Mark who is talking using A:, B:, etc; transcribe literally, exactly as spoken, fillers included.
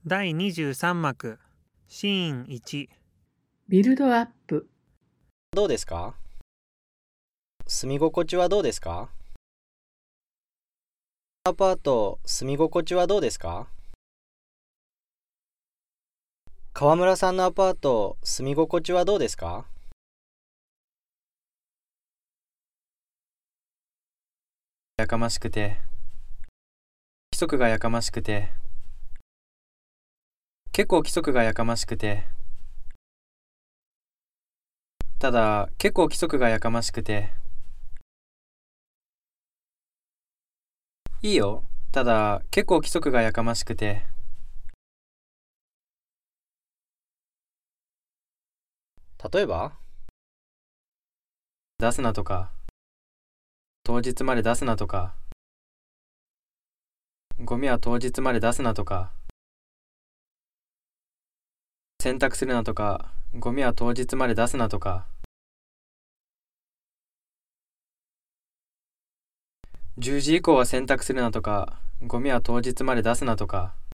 A: だいにじゅうさん幕シーンいち。
B: ビルドアップ。
C: どうですか？住み心地はどうですか？アパート、住み心地はどうですか？川村さんのアパート、住み心地はどうですか？
D: やかましくて、規則がやかましくて、結構規則がやかましくて、ただ結構規則がやかましくて、いいよ、ただ結構規則がやかましくて、
C: 例えば、
D: 出すなとか、当日まで出すなとか、ゴミは当日まで出すなとか、洗濯するなとか、ゴミは当日まで出すなとか、じゅうじ以降は洗濯するなとか、ゴミは当日まで出すなとか、